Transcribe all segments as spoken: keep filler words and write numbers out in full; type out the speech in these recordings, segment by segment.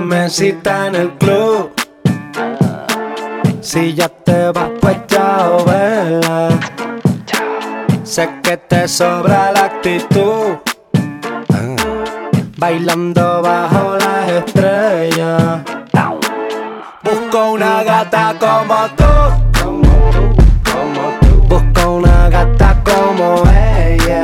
mesita en el club. Si ya te vas, pues chao, vela. Sé que te sobra la actitud. Bailando bajo las estrellas. Busco una gata como tú. Busco una gata como ella.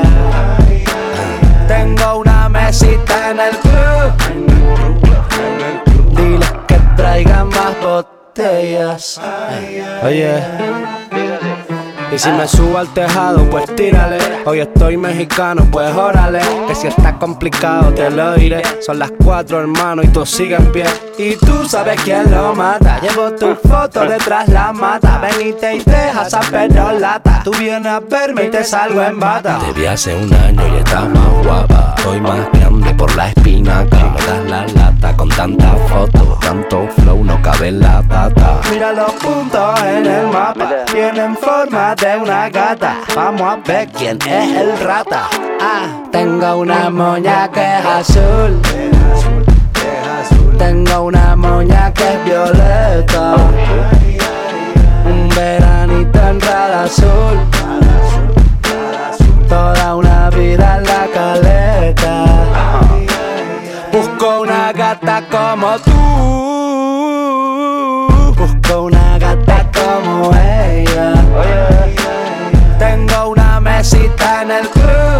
Tengo una mesita en el club. Diles que traigan más botellas. Oye, y si me subo al tejado, pues tírale. Hoy estoy mexicano, pues órale. Que si está complicado te lo diré. Son las cuatro, hermano, y tú sigues en pie. Y tú sabes quién lo mata. Llevo tu foto detrás la mata. Ven y te dejas a lata. Tú vienes a verme y te salgo en bata. Te vi hace un año y estás más guapa. Estoy más grande por la espinaca. Me das la lata con tanta foto. Tanto flow, no cabe en la data. Mira los puntos en el mapa. Tienen forma de una gata. Vamos a ver quién es el rata. Ah, tengo una moña que es azul. Tengo una moña que es violeta. Un veranito en Rada Azul. Toda una vida en la caleta. Busco una gata como tú. Busco una gata como ella. Tengo una mesita en el club.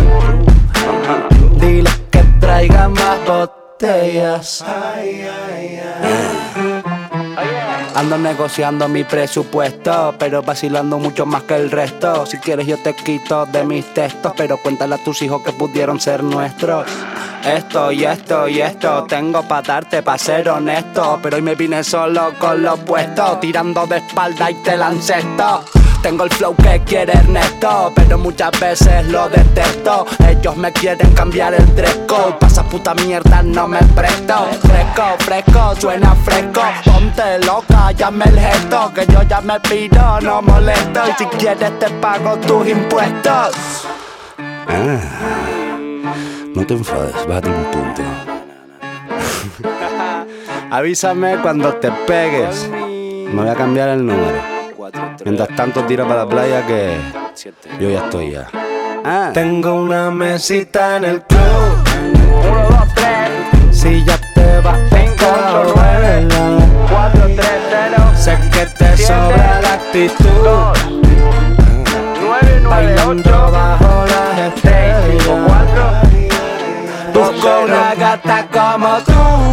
Diles que traigan más botellas. Ando negociando mi presupuesto, pero vacilando mucho más que el resto. Si quieres yo te quito de mis textos, pero cuéntale a tus hijos que pudieron ser nuestros. Esto y esto y esto tengo pa' darte, pa' ser honesto. Pero hoy me vine solo con lo puesto, tirando de espalda y te lancé esto. Tengo el flow que quiere Ernesto, pero muchas veces lo detesto. Ellos me quieren cambiar el dress code. Pa' esa puta mierda no me presto. Fresco, fresco, suena fresco. Ponte loca, llame el gesto. Que yo ya me pido, no molesto. Y si quieres te pago tus impuestos. Ah, no te enfades, bate un punto. Avísame cuando te pegues. Me voy a cambiar el número. Mientras tanto tira para la playa que yo ya estoy ya. Ah. Tengo una mesita en el club. Uno, dos, tres. Si ya te vas, cinco, nueve, cuatro, tres, cero. Sé que te sobra la actitud. Nueve, nueve, ocho. Bajo las estrellas. Busco una gata como tú.